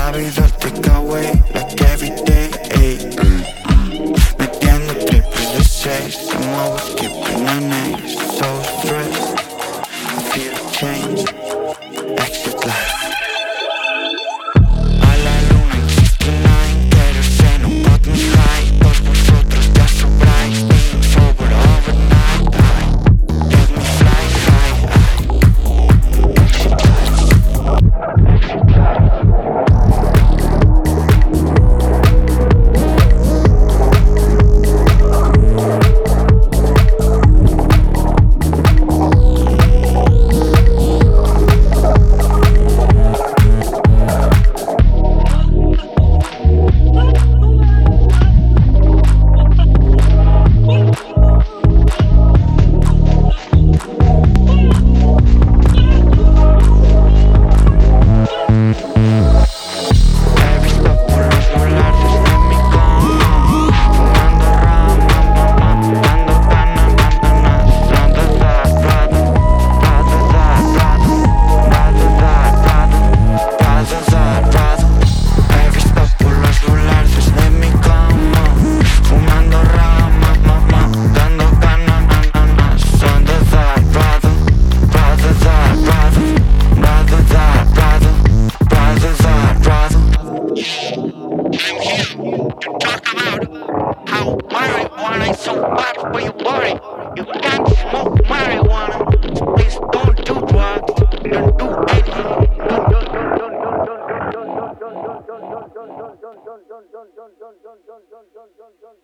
vida el takeaway, like every day, metiendo triples de 6. I'm always skipping an ace, so stressed. I feel a change, exit life. A la luna en 69, kerosene, un button high. Todos vosotros ya sobráis, being sober overnight. Let me fly high, exit life. Marijuana is so bad for your body. You can't smoke marijuana. Please don't do drugs. Don't do